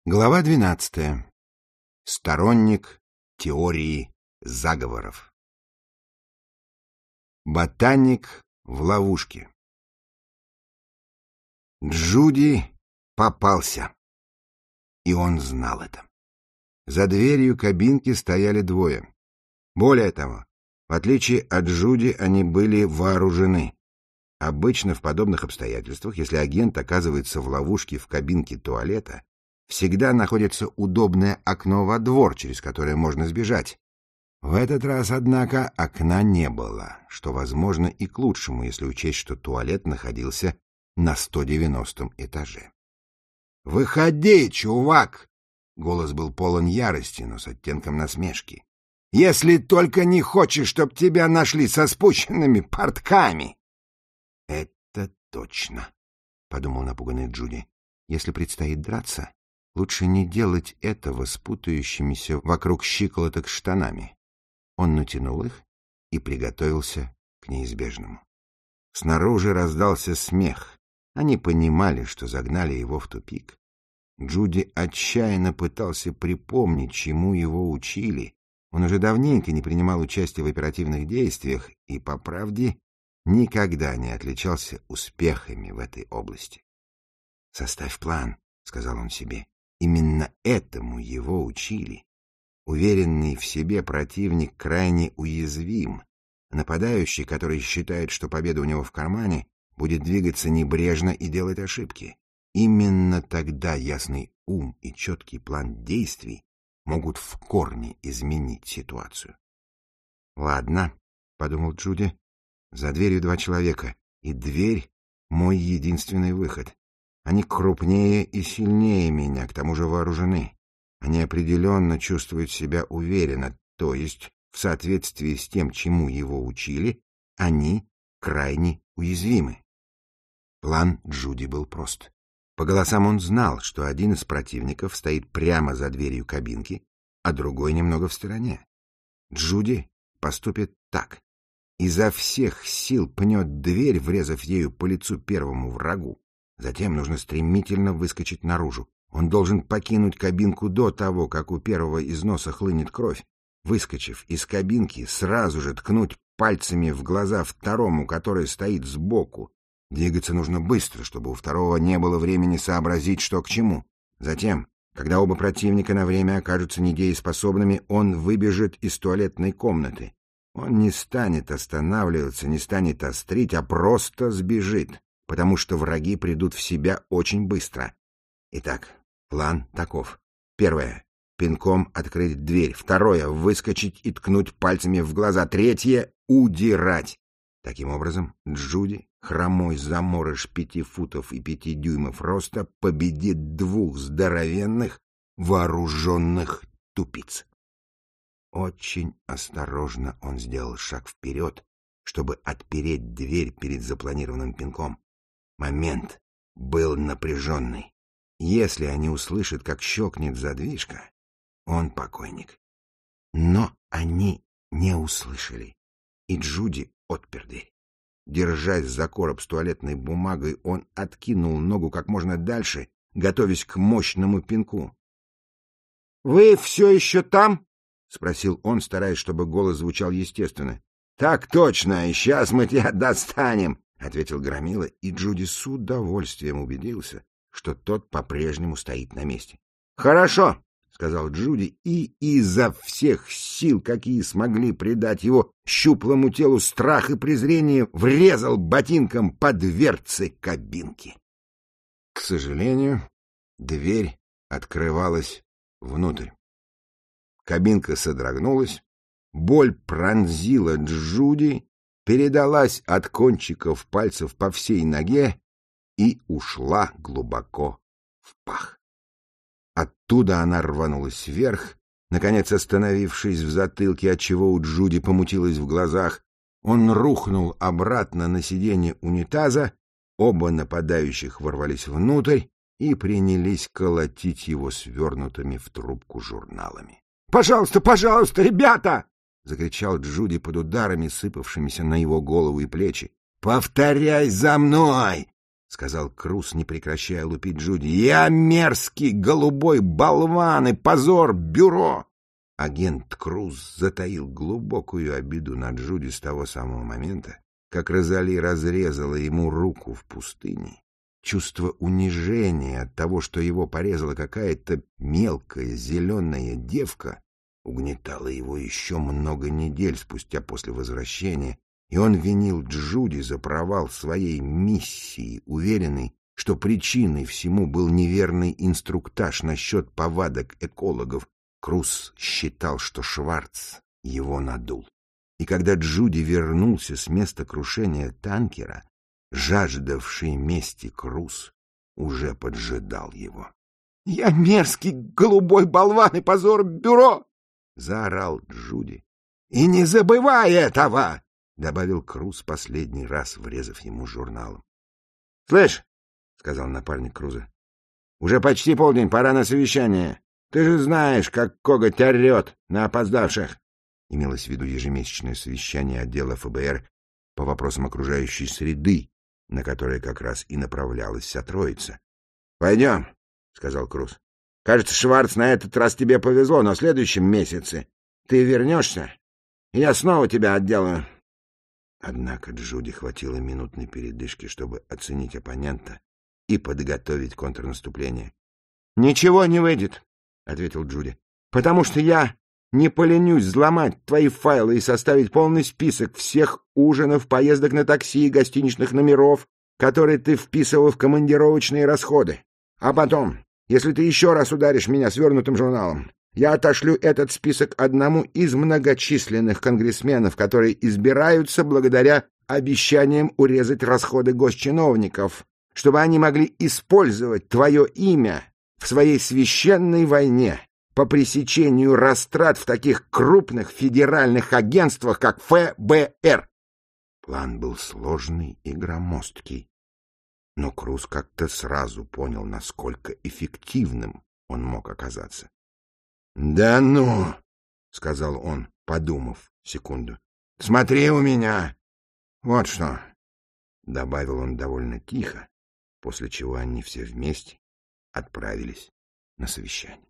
Глава 12. Сторонник теории заговоров. Ботаник в ловушке. Джуди попался, и он знал это. За дверью кабинки стояли двое. Более того, в отличие от Джуди, они были вооружены. Обычно в подобных обстоятельствах, если агент оказывается в ловушке в кабинке туалета, всегда находится удобное окно во двор, через которое можно сбежать. В этот раз, однако, окна не было, что, возможно, и к лучшему, если учесть, что туалет находился на 190-м этаже. «Выходи, чувак!» — голос был полон ярости, но с оттенком насмешки. «Если только не хочешь, чтоб тебя нашли со спущенными портками!» «Это точно!» — подумал напуганный Джуди. «Если предстоит драться, лучше не делать этого с путающимися вокруг щиколоток штанами». Он натянул их и приготовился к неизбежному. Снаружи раздался смех. Они понимали, что загнали его в тупик. Джуди отчаянно пытался припомнить, чему его учили. Он уже давненько не принимал участия в оперативных действиях и, по правде, никогда не отличался успехами в этой области. «Составь план», — сказал он себе. Именно этому его учили. Уверенный в себе противник крайне уязвим. Нападающий, который считает, что победа у него в кармане, будет двигаться небрежно и делать ошибки. Именно тогда ясный ум и четкий план действий могут в корне изменить ситуацию. «Ладно», — подумал Джуди, — «за дверью два человека, и дверь — мой единственный выход. Они крупнее и сильнее меня, к тому же вооружены. Они определенно чувствуют себя уверенно, то есть в соответствии с тем, чему его учили, они крайне уязвимы». План Джуди был прост. По голосам он знал, что один из противников стоит прямо за дверью кабинки, а другой немного в стороне. Джуди поступит так. Изо всех сил пнет дверь, врезав ею по лицу первому врагу. Затем нужно стремительно выскочить наружу. Он должен покинуть кабинку до того, как у первого из носа хлынет кровь. Выскочив из кабинки, сразу же ткнуть пальцами в глаза второму, который стоит сбоку. Двигаться нужно быстро, чтобы у второго не было времени сообразить, что к чему. Затем, когда оба противника на время окажутся недееспособными, он выбежит из туалетной комнаты. Он не станет останавливаться, не станет острить, а просто сбежит, потому что враги придут в себя очень быстро. Итак, план таков. Первое — пинком открыть дверь. Второе — выскочить и ткнуть пальцами в глаза. Третье — удирать. Таким образом, Джуди, хромой заморыш 5 футов и 5 дюймов роста, победит двух здоровенных, вооруженных тупиц. Очень осторожно он сделал шаг вперед, чтобы отпереть дверь перед запланированным пинком. Момент был напряженный. Если они услышат, как щелкнет задвижка, он покойник. Но они не услышали, и Джуди отпер дверь. Держась за короб с туалетной бумагой, он откинул ногу как можно дальше, готовясь к мощному пинку. — Вы все еще там? — спросил он, стараясь, чтобы голос звучал естественно. — Так точно, сейчас мы тебя достанем, — ответил Громила, и Джуди с удовольствием убедился, что тот по-прежнему стоит на месте. — Хорошо, — сказал Джуди, и изо всех сил, какие смогли придать его щуплому телу страх и презрение, врезал ботинком по дверце кабинки. К сожалению, дверь открывалась внутрь. Кабинка содрогнулась, боль пронзила Джуди, передалась от кончиков пальцев по всей ноге и ушла глубоко в пах. Оттуда она рванулась вверх, наконец остановившись в затылке, отчего у Джуди помутилось в глазах. Он рухнул обратно на сиденье унитаза, оба нападающих ворвались внутрь и принялись колотить его свернутыми в трубку журналами. «Пожалуйста, пожалуйста, ребята!» — закричал Джуди под ударами, сыпавшимися на его голову и плечи. «Повторяй за мной!» — сказал Круз, не прекращая лупить Джуди. — Я мерзкий голубой болван и позор бюро! Агент Круз затаил глубокую обиду на Джуди с того самого момента, как Розали разрезала ему руку в пустыне. Чувство унижения от того, что его порезала какая-то мелкая зеленая девка, угнетало его еще много недель спустя после возвращения, и он винил Джуди за провал своей миссии, уверенный, что причиной всему был неверный инструктаж насчет повадок экологов. Круз считал, что Шварц его надул. И когда Джуди вернулся с места крушения танкера, жаждавший мести Круз уже поджидал его. — Я мерзкий голубой болван и позор бюро! — заорал Джуди. — И не забывай этого! — добавил Круз, последний раз врезав ему журналом. — Слышь, — сказал напарник Круза, — уже почти полдень, пора на совещание. Ты же знаешь, как коготь орет на опоздавших. Имелось в виду ежемесячное совещание отдела ФБР по вопросам окружающей среды, на которое как раз и направлялась вся троица. — Пойдем, — сказал Круз. — Кажется, Шварц, на этот раз тебе повезло, но в следующем месяце ты вернешься, и я снова тебя отделаю. Однако Джуди хватило минутной передышки, чтобы оценить оппонента и подготовить контрнаступление. — Ничего не выйдет, — ответил Джуди, — потому что я не поленюсь взломать твои файлы и составить полный список всех ужинов, поездок на такси и гостиничных номеров, которые ты вписывал в командировочные расходы. А потом, если ты еще раз ударишь меня свернутым журналом, я отошлю этот список одному из многочисленных конгрессменов, которые избираются благодаря обещаниям урезать расходы госчиновников, чтобы они могли использовать твое имя в своей священной войне по пресечению растрат в таких крупных федеральных агентствах, как ФБР. План был сложный и громоздкий, но Круз как-то сразу понял, насколько эффективным он мог оказаться. — Да ну, — сказал он, подумав секунду, — смотри у меня. Вот что, — добавил он довольно тихо, после чего они все вместе отправились на совещание.